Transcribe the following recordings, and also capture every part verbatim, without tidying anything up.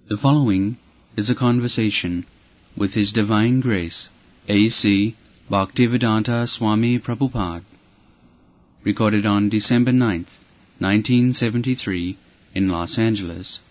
The following is a conversation with His Divine Grace, A C Bhaktivedanta Swami Prabhupada, recorded on December ninth, nineteen seventy-three, in Los Angeles.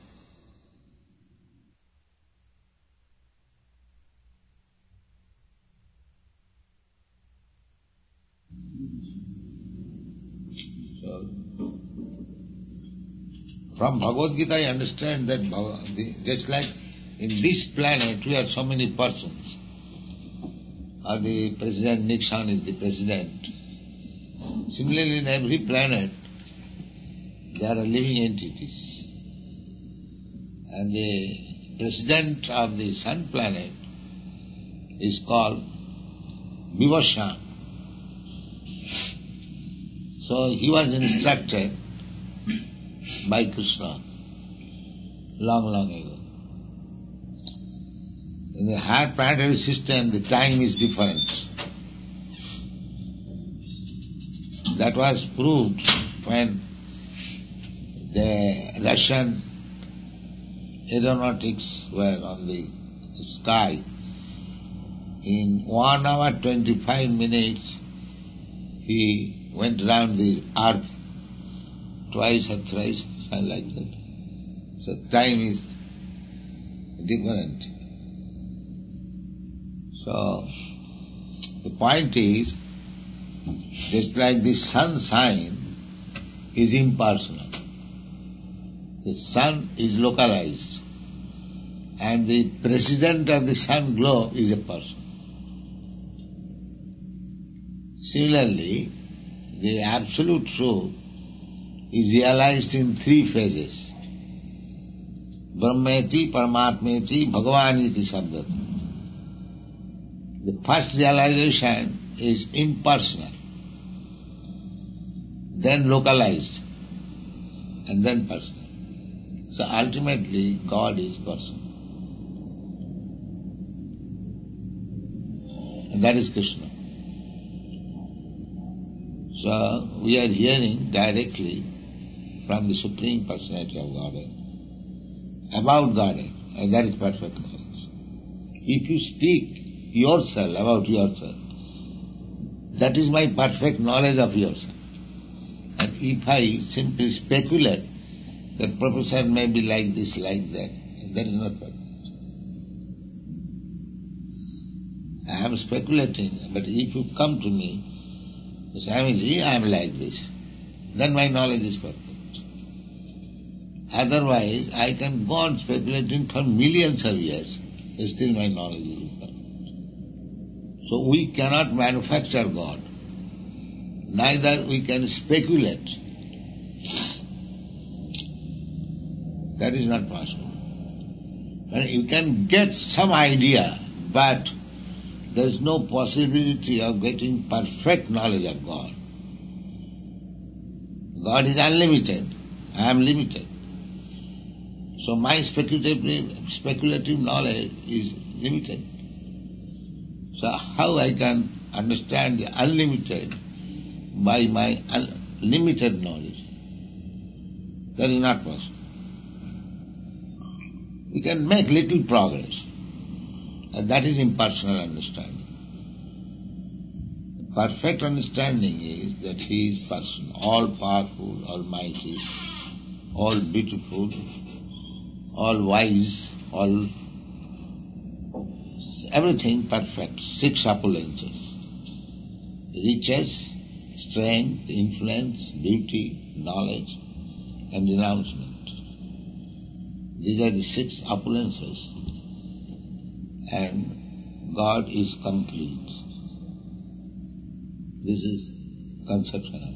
From Bhagavad Gita I understand that just like in this planet we have so many persons. Or the President Nixon is the President. Similarly in every planet there are living entities. And the President of the Sun planet is called Vivasvan. So he was instructed by Krishna long, long ago. In the higher planetary system, the time is different. That was proved when the Russian aeronautics were on the sky. In one hour twenty-five minutes, he went round the earth twice or thrice, something like that. So time is different. So the point is, just like the sun sign is impersonal, the sun is localized, and the president of the sun globe is a person. Similarly, the absolute truth is realized in three phases. Brahmeti, Paramatmeti, Bhagavaniti Sabdati. The first realization is impersonal, then localized, and then personal. So ultimately God is personal. And that is Krishna. So we are hearing directly from the Supreme Personality of Godhead about Godhead, and that is perfect knowledge. If you speak yourself about yourself, that is my perfect knowledge of yourself. And if I simply speculate that professor may be like this, like that, that is not perfect. I am speculating, but if you come to me, Swamiji, I am like this, then my knowledge is perfect. Otherwise, I can go on speculating for millions of years, still my knowledge is imperfect. So we cannot manufacture God, neither we can speculate. That is not possible. And you can get some idea, but there is no possibility of getting perfect knowledge of God. God is unlimited, I am limited. So my speculative, speculative knowledge is limited. So how I can understand the unlimited by my limited knowledge? That is not possible. We can make little progress, and that is impersonal understanding. Perfect understanding is that He is personal, all-powerful, almighty, all beautiful, all wise, all everything perfect, six opulences: riches, strength, influence, beauty, knowledge, and renouncement. These are the six opulences, and God is complete. This is conception of God.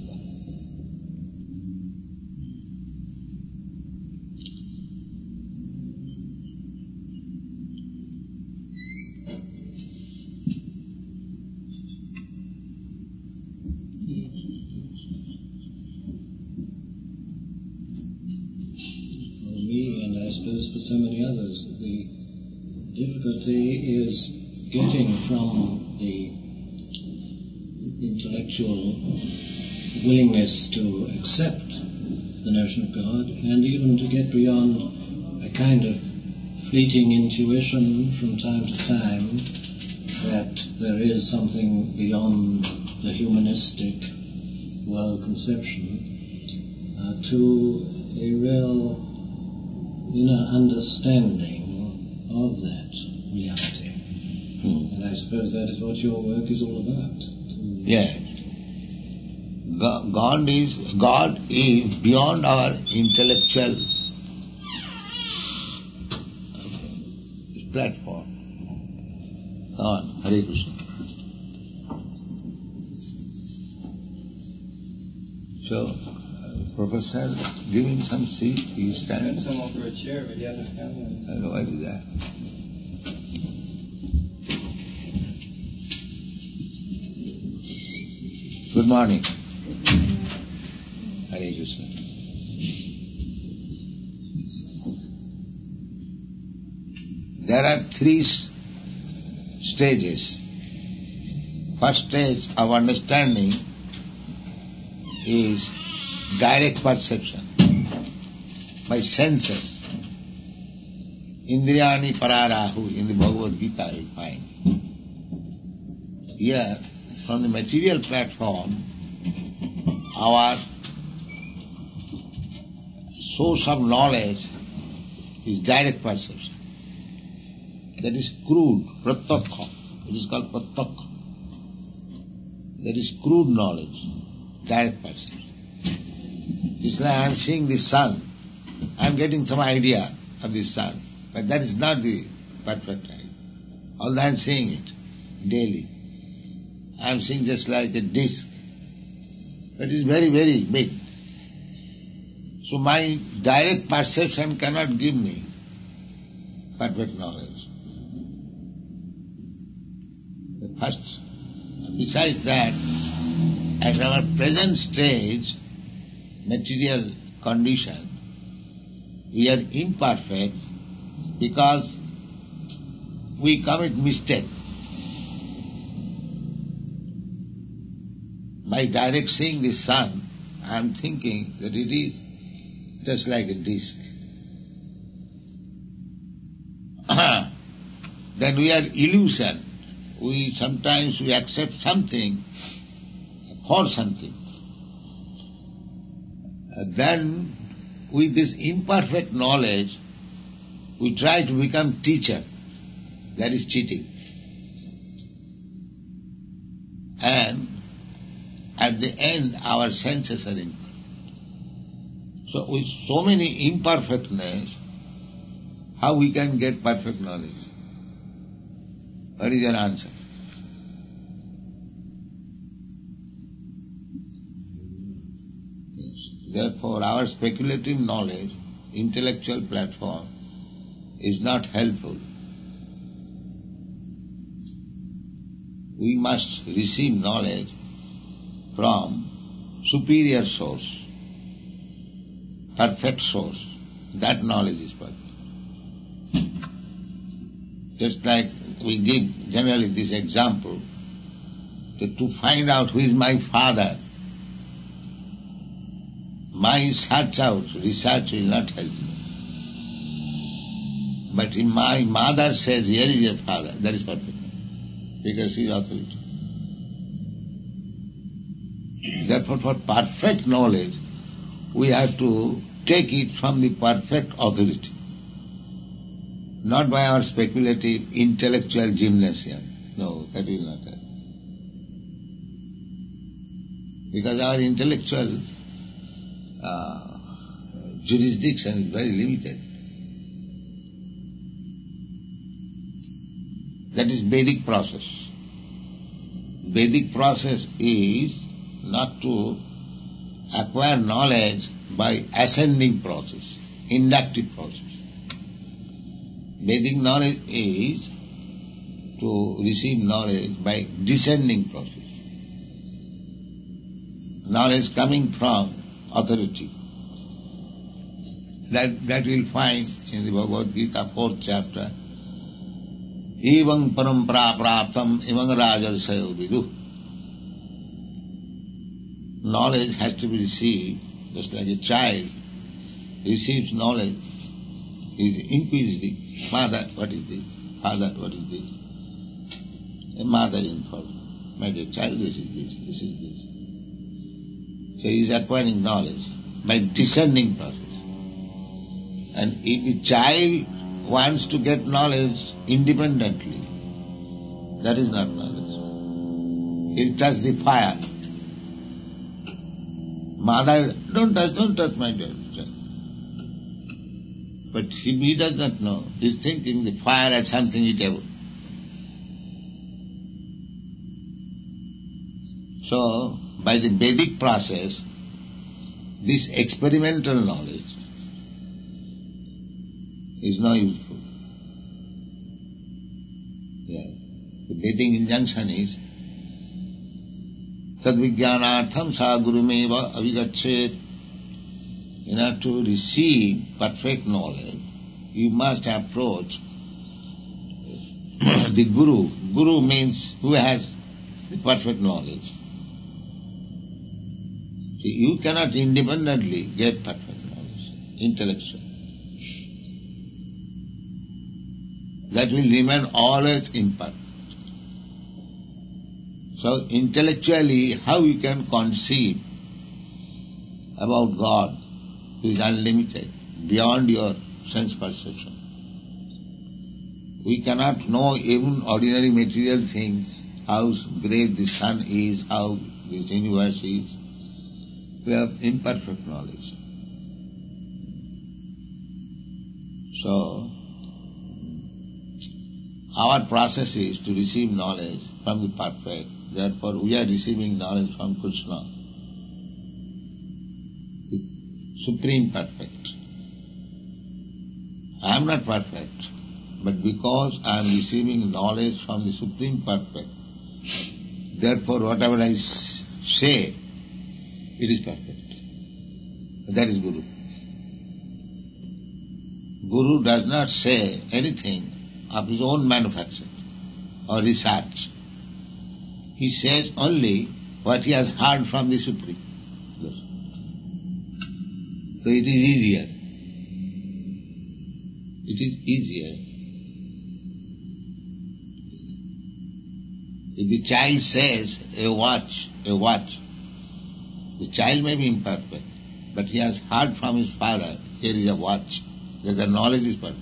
I suppose for so many others, the difficulty is getting from the intellectual willingness to accept the notion of God, and even to get beyond a kind of fleeting intuition from time to time that there is something beyond the humanistic world conception, uh, to a real inner understanding of that reality. Hmm. And I suppose that is what your work is all about. Yes. God is, God is beyond our intellectual platform. Come on, Hare Krishna. So, uh, Professor, give him some seat, he stands. Send someone for a chair, but he hasn't found one. I know, what is that? Good morning. Hare Krishna. There are three stages. First stage of understanding is direct perception by senses. Indriyani pararahu in the Bhagavad Gita you find. Here, from the material platform, our source of knowledge is direct perception. That is crude, pratyakha. It is called pratyakha. That is crude knowledge, direct perception. It's like I am seeing the sun. I am getting some idea of the sun. But that is not the perfect idea. Although I am seeing it daily. I am seeing just like a disc. But it is very, very big. So my direct perception cannot give me perfect knowledge. The first, besides that, at our present stage, material condition, we are imperfect because we commit mistake. By direct seeing the sun, I am thinking that it is just like a disc. Then we are illusion. We sometimes we accept something for something. Then with this imperfect knowledge, we try to become teacher. That is cheating. And at the end, our senses are imperfect. So with so many imperfectness, how we can get perfect knowledge? What is your answer? Yes. Therefore, our speculative knowledge, intellectual platform, is not helpful. We must receive knowledge from superior source, perfect source. That knowledge is perfect. Just like we give generally this example, that to find out who is my father, my search out, research will not help me. But if my mother says, here is your father, that is perfect, because he is authority. Therefore, for perfect knowledge, we have to take it from the perfect authority, not by our speculative intellectual gymnasium. No, that will not help. Because our intellectual uh, jurisdiction is very limited. That is Vedic process. Vedic process is not to acquire knowledge by ascending process, inductive process. Vedic knowledge is to receive knowledge by descending process. Knowledge coming from authority. That that we'll find in the Bhagavad Gita, fourth chapter. Evang parampara praptam evang rajarsayo vidu. Knowledge has to be received, just like a child receives knowledge He is inquisitive. Mother, what is this? Father, what is this? A mother informs, my dear child, this is this, this is this. So he is acquiring knowledge by discerning process. And if a child wants to get knowledge independently, that is not knowledge. He touches the fire. Mother, don't touch, don't touch my dear child. But he, he does not know. He is thinking the fire as something eatable. So, by the Vedic process, this experimental knowledge is not useful. Yeah. The Vedic injunction is Tadvijnanartham sa gurumeva avigachet. In order to receive perfect knowledge, you must approach the Guru. Guru means who has the perfect knowledge. So you cannot independently get perfect knowledge, intellectual. That will remain always imperfect. So intellectually, how you can conceive about God who is unlimited, beyond your sense perception? We cannot know even ordinary material things, how great the sun is, how this universe is. We have imperfect knowledge. So, our process is to receive knowledge from the perfect. Therefore, we are receiving knowledge from Krishna, the Supreme Perfect. I am not perfect, but because I am receiving knowledge from the Supreme Perfect, therefore whatever I say, it is perfect. That is Guru. Guru does not say anything of his own manufacture or research. He says only what he has heard from the Supreme. So it is easier. It is easier. If the child says a watch, a watch, the child may be imperfect, but he has heard from his father, here is a watch, that the knowledge is perfect.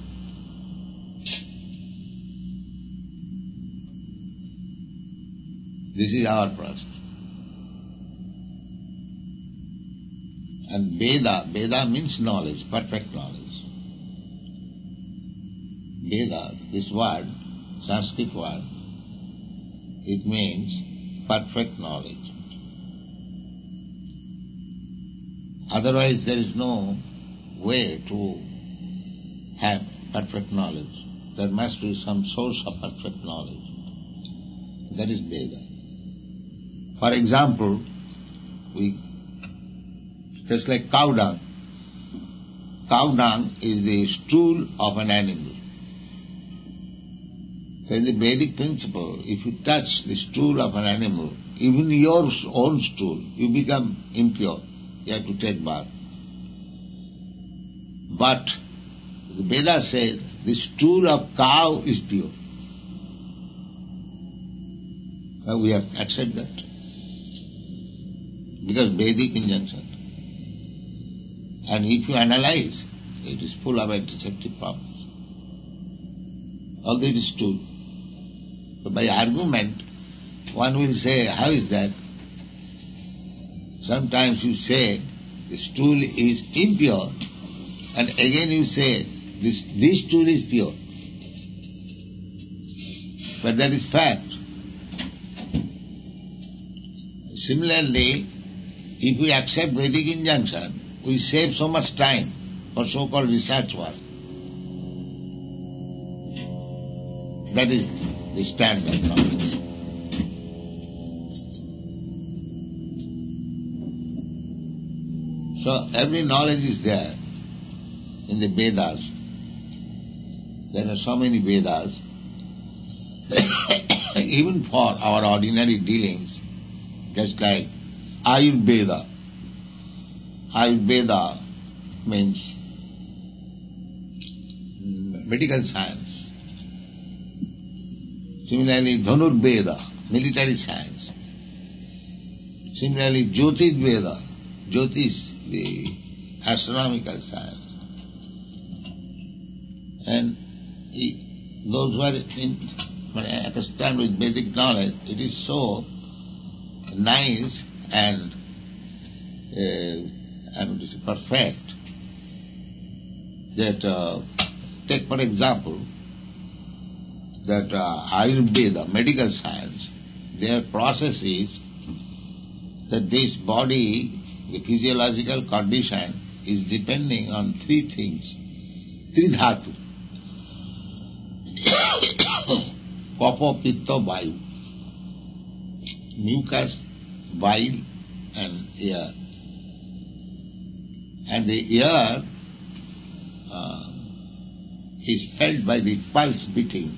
This is our process. And Veda, Veda means knowledge, perfect knowledge. Veda, this word, Sanskrit word, it means perfect knowledge. Otherwise there is no way to have perfect knowledge. There must be some source of perfect knowledge. That is Veda. For example, we just like cow dung. Cow dung is the stool of an animal. So in the Vedic principle, if you touch the stool of an animal, even your own stool, you become impure. You have to take bath. But the Veda says the stool of cow is pure. Now we have to accept that. Because Vedic injunction. And if you analyze, it is full of antiseptic properties. Although it is true. But by argument, one will say, how is that? Sometimes you say, the stool is impure, and again you say, this, this stool is pure. But that is fact. Similarly, if we accept Vedic injunction, we save so much time for so-called research work. That is the standard knowledge. So every knowledge is there in the Vedas. There are so many Vedas. Even for our ordinary dealings, just like Ayurveda. Ayurveda means medical science. Similarly, Dhanur Veda, military science. Similarly, Jyotir Veda, Jyotish, the astronomical science. And he, those who are in, accustomed with Vedic knowledge, it is so nice and uh, I mean to say perfect that uh, take for example that uh, Ayurveda, medical science, their process is that this body, the physiological condition is depending on three things, three dhatu. Kapha, Pitta, Vayu. Mucus, bile and air. And the air uh, is felt by the pulse beating.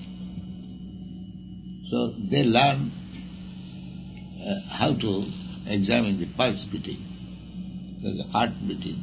So they learn uh, how to examine the pulse beating, the heart beating.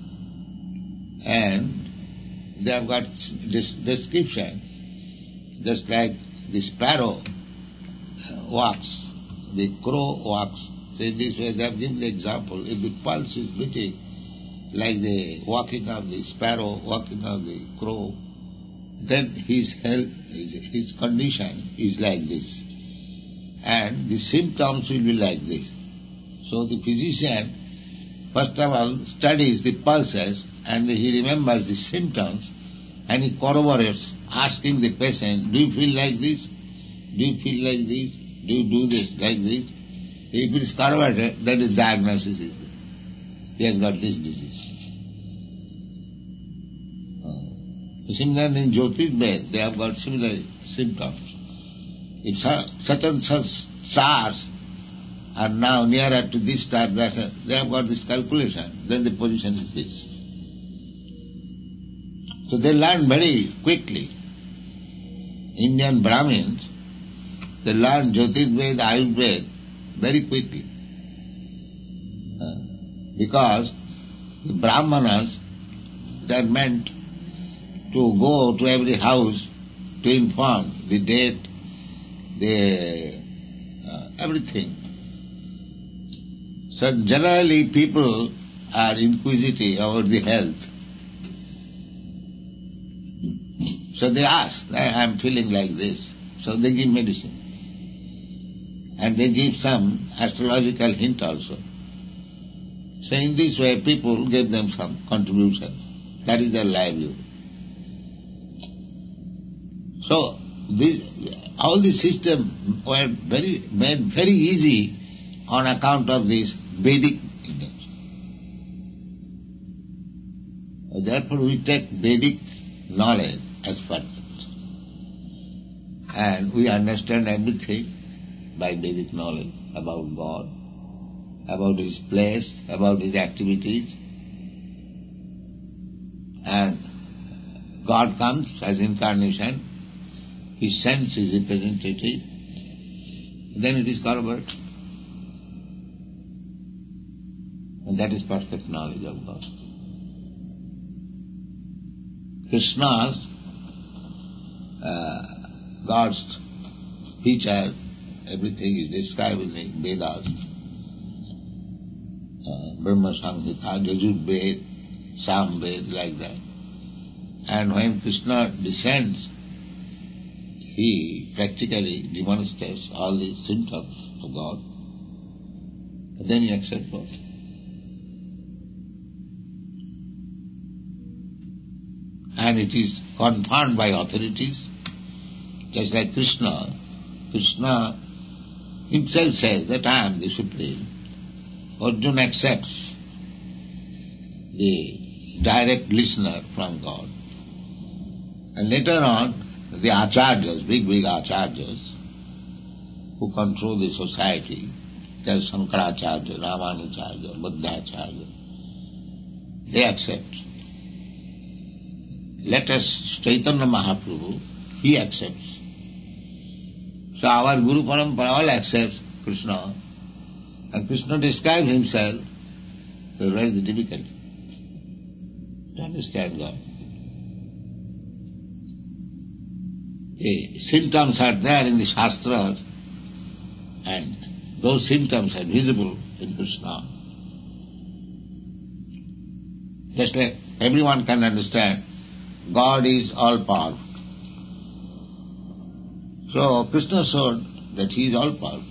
And they have got this description, just like the sparrow walks, the crow walks. So in this way they have given the example. If the pulse is beating like the walking of the sparrow, walking of the crow, then his health, his condition is like this. And the symptoms will be like this. So the physician, first of all, studies the pulses and he remembers the symptoms and he corroborates, asking the patient, do you feel like this? Do you feel like this? Do you do this like this? If it is corroborated, then the diagnosis is there. He has got this disease. Uh, similarly in Jyotir Veda, they have got similar symptoms. If such and such stars are now nearer to this star, that they have got this calculation, then the position is this. So they learn very quickly. Indian Brahmins, they learn Jyotir Veda, Ayurveda very quickly. Uh, because the Brahmanas, they are meant to go to every house to inform the date, the uh, everything. So generally people are inquisitive about the health. So they ask, I am feeling like this. So they give medicine. And they give some astrological hint also. So in this way people give them some contribution. That is their livelihood. So this, all the system were very made very easy on account of this Vedic ignorance. Therefore we take Vedic knowledge as perfect. And we understand everything by Vedic knowledge about God, about His place, about His activities. And God comes as incarnation, He sends His representative, then it is corroborated. And that is perfect knowledge of God. Krishna's, uh, God's feature, everything is described in the Vedas. Uh, Brahma Samhita, Yajur Ved, Sam Ved, like that. And when Krishna descends, he practically demonstrates all the symptoms of God. And then he accepts God. And it is confirmed by authorities, just like Krishna. Krishna himself says that I am the Supreme. Arjuna accepts the direct listener from God. And later on, the acharyas, big, big acharyas, who control the society, there's Sankaracharya, Ramanujarya, Buddhacharya, they accept. Latest Chaitanya Mahaprabhu, he accepts. So our Guru Parampara all accepts Krishna. And Krishna describes himself, so where is the difficulty? To understand God. eh, symptoms are there in the Shastras, and those symptoms are visible in Krishna. Just like everyone can understand, God is all-powerful. So Krishna showed that he is all-powerful.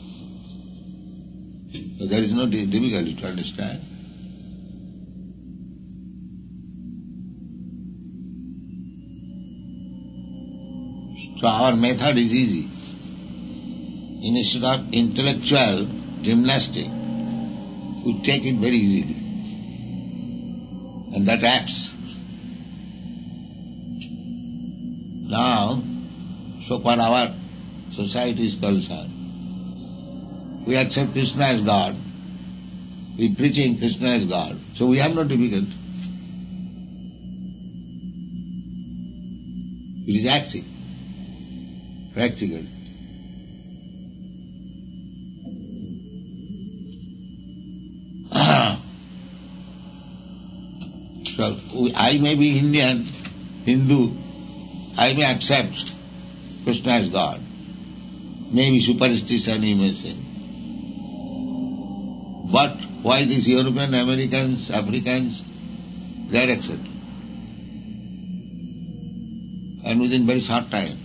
So there is no difficulty to understand. So our method is easy. Instead of intellectual gymnastic, we take it very easily. And that acts. Now, so far our society is concerned, we accept Krishna as God, we preaching Krishna as God, so we have no difficulty. It is acting, practical. So we, I may be Indian, Hindu, I may accept Krishna as God. Maybe superstition you may say. But why these European, Americans, Africans, they are accepted. And within very short time.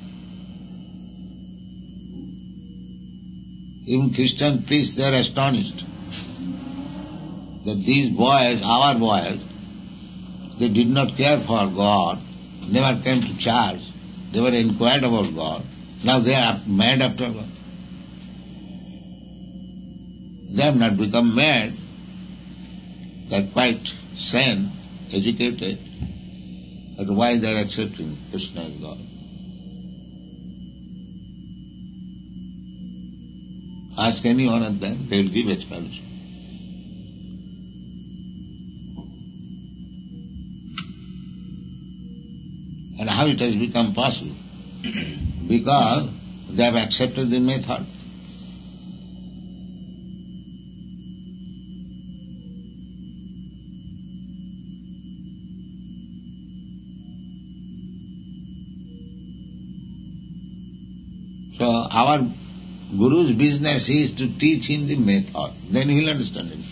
Even Christian priests, they are astonished that these boys, our boys, they did not care for God, never came to church, they were inquired about God. Now they are mad after God. They have not become mad. They are quite sane, educated. But why they are accepting Krishna as God? Ask any one of them, they will give explanation. And how it has become possible? Because they have accepted the method. So our Guru's business is to teach him the method, then he will understand it.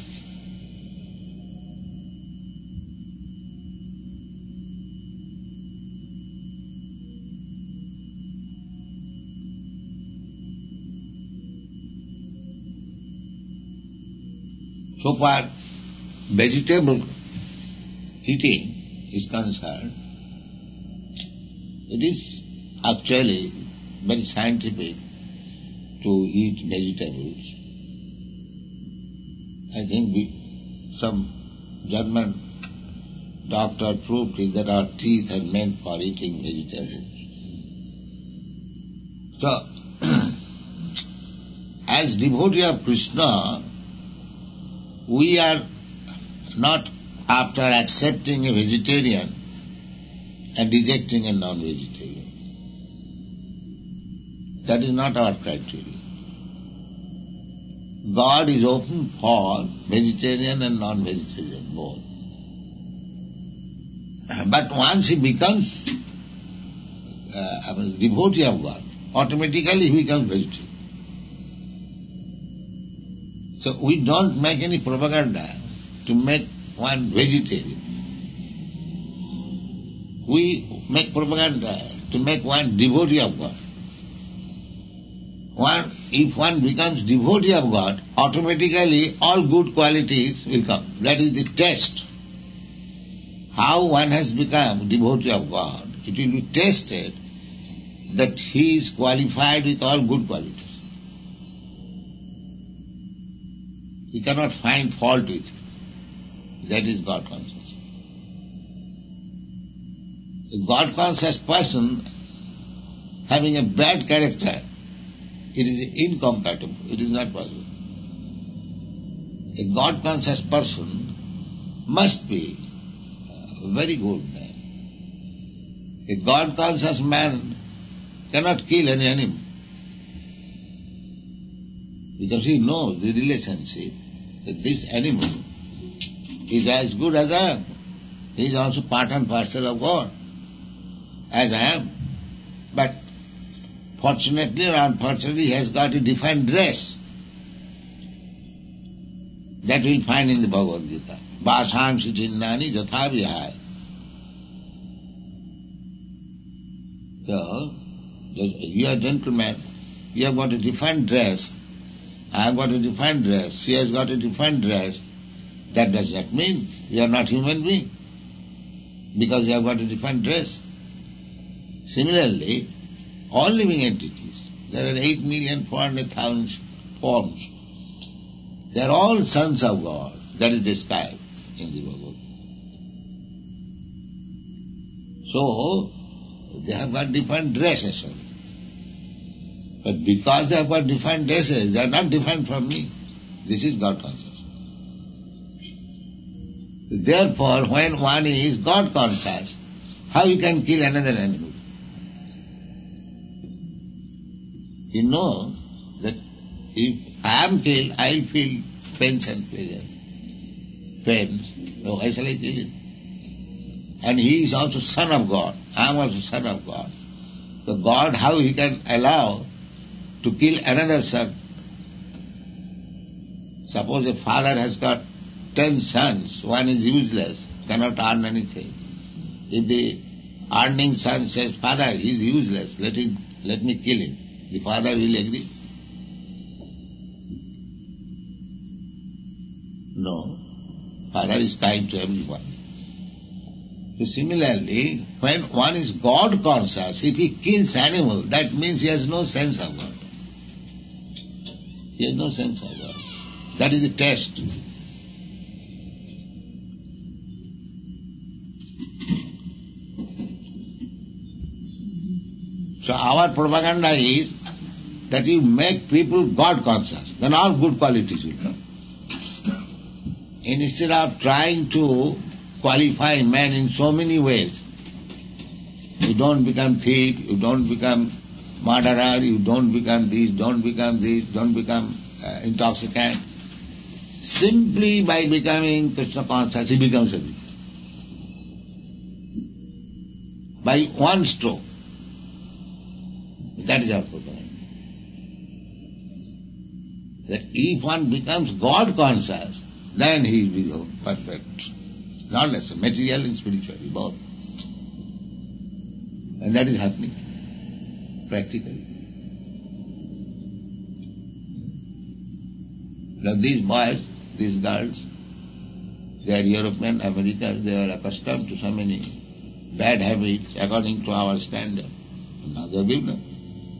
So far vegetable eating is concerned, it is actually very scientific to eat vegetables. I think we, some German doctor proved it that our teeth are meant for eating vegetables. So, as devotee of Krishna, we are not after accepting a vegetarian and rejecting a non-vegetarian. That is not our criteria. God is open for vegetarian and non-vegetarian both. But once he becomes uh, I mean, devotee of God, automatically he becomes vegetarian. So we don't make any propaganda to make one vegetarian. We make propaganda to make one devotee of God. One, if one becomes devotee of God, automatically all good qualities will come. That is the test. How one has become devotee of God, it will be tested that he is qualified with all good qualities. He cannot find fault with it. That is God conscious. A God conscious person having a bad character, it is incompatible. It is not possible. A God conscious person must be a very good man. A God conscious man cannot kill any animal, because he knows the relationship that this animal is as good as I am. He is also part and parcel of God, as I am. But fortunately or unfortunately he has got a different dress. That we'll find in the Bhagavad Gita. Vashamsi chinnani jatha vihaya. So, you are a gentleman, you have got a different dress, I have got a different dress, she has got a different dress. That does not mean you are not human being, because you have got a different dress. Similarly, all living entities, there are eight million four hundred thousand forms. They are all sons of God. That is described in the Bhagavad Gita. So, they have got different dresses only. But because they have got different dresses, they are not different from me. This is God consciousness. Therefore, when one is God conscious, how you can kill another animal? He knows that if I am killed, I will feel pains and pleasure. Pains, so why shall I kill him? And he is also son of God. I am also son of God. So God, how he can allow to kill another son? Suppose a father has got ten sons, one is useless, cannot earn anything. If the earning son says, Father, he is useless, let him, let me kill him, the father will agree? No. Father is kind to everyone. So similarly, when one is God conscious, if he kills animal, that means he has no sense of God. He has no sense of God. That is the test. So our propaganda is that you make people God conscious, then all good qualities will come. Instead of trying to qualify man in so many ways, you don't become thief, you don't become murderer, you don't become this, don't become this, don't become uh, intoxicant. Simply by becoming Krishna conscious, he becomes everything. By one stroke. That is our propaganda. That if one becomes God conscious, then he will become perfect. Not less, material and spiritual, both. And that is happening, practically. Now these boys, these girls, they are European, Americans, they are accustomed to so many bad habits according to our standard. Now they are given up.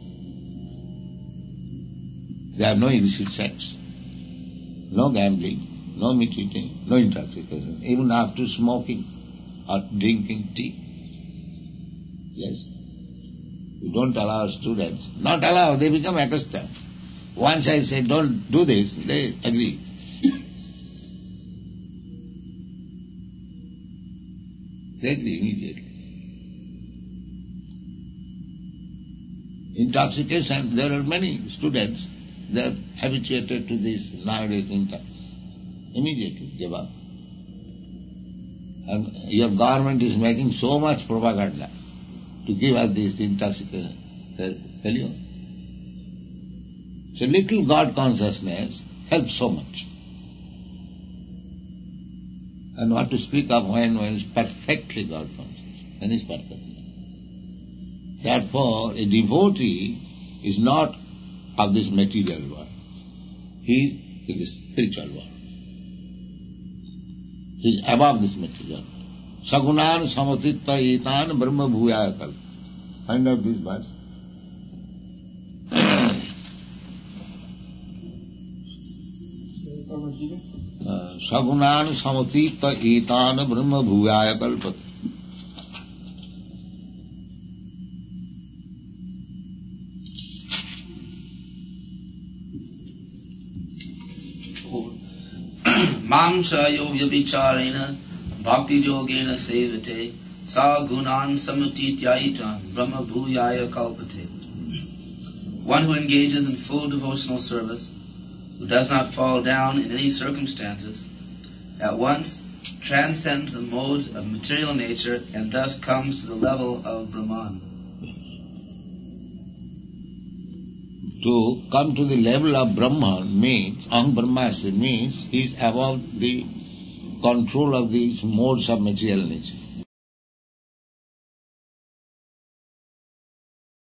They have no illicit sex, no gambling, no meat eating, no intoxication, even after smoking or drinking tea. Yes. You don't allow students, not allow, they become accustomed. Once I say don't do this, they agree. They agree immediately. Intoxication, there are many students, they are habituated to this nowadays intoxication. Immediately give up. And your government is making so much propaganda to give us this intoxication. Tell you. So little God consciousness helps so much. And what to speak of when one is perfectly God conscious, then is perfect. Therefore, a devotee is not of this material world. He is in the spiritual world. He is above this material. Sagunan samatitta etan brahma bhuyakal. Find out this verse. Sagunan samatitta etan brahma bhuyakal. Mam sayo vyabicharena bhakti yogena sevate sa gunan samatityaitam brahma bhuyaya kalpate. One who engages in full devotional service, who does not fall down in any circumstances, at once transcends the modes of material nature and thus comes to the level of Brahman. to come to the level of Brahman means, Aham Brahmasmi means he is above the control of these modes of material nature.